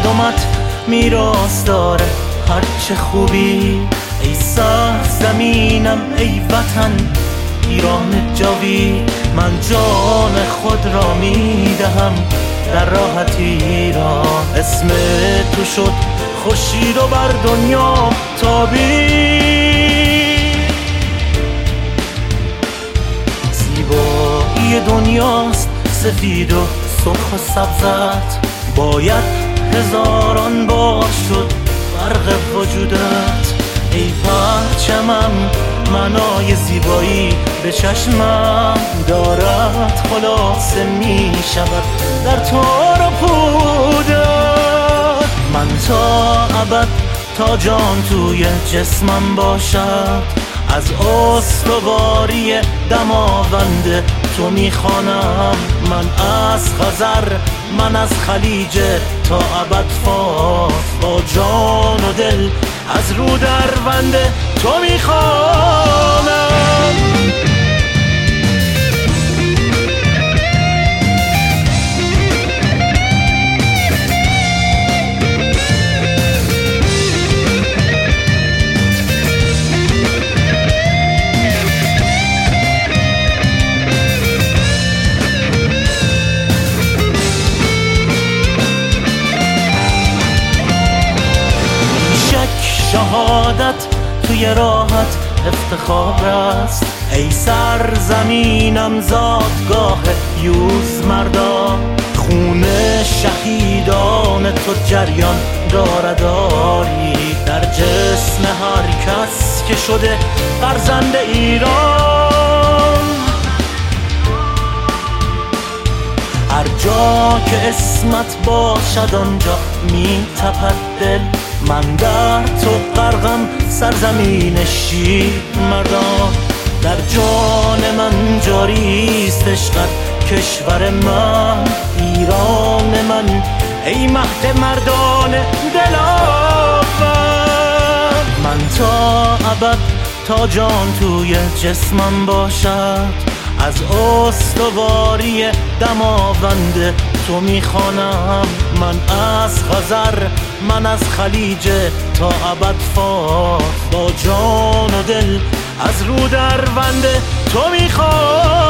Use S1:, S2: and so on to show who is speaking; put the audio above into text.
S1: مردمت میراث داره هرچه خوبی. ای سرزمینم ای وطن ایران جاوید، من جان خود را میدهم در راحت ایران. اسم تو شد خورشید و بر دنیا تابید، زیبایی دنیاست سفید و سرخ و سبزت، باید هزاران بار شد فرق وجودت. ای پرچمم منای زیبایی به چشمم دارد، خلاصه می شود در تار و پودت. من تا ابد تا جان توی جسمم باشد، از استواری دماوند تو میخوانم. من از خزر من از خلیج تا ابد فارس، با جان و دل از رو دروند تو میخوانم. شهادت توی راحت افتخار است، ای سرزمینم زادگاه یوز مردان. خون شهیدان تو جریان دارد آری در جسم هر کس که شده فرزند ایران. هر جا که اسمت باشد آنجا می تپد دل، من در تو غرقم سرزمین شیر مردان. در جان من جاریست عشقت کشور من ایران من، ای مهد مردان دلاور. من تا ابد تا جان توی جسمم باشد، از استواری دماوند تو میخوانم. من از خزر من از خلیج تا ابد فارس، با جان و دل از رو دروند تو میخوانم.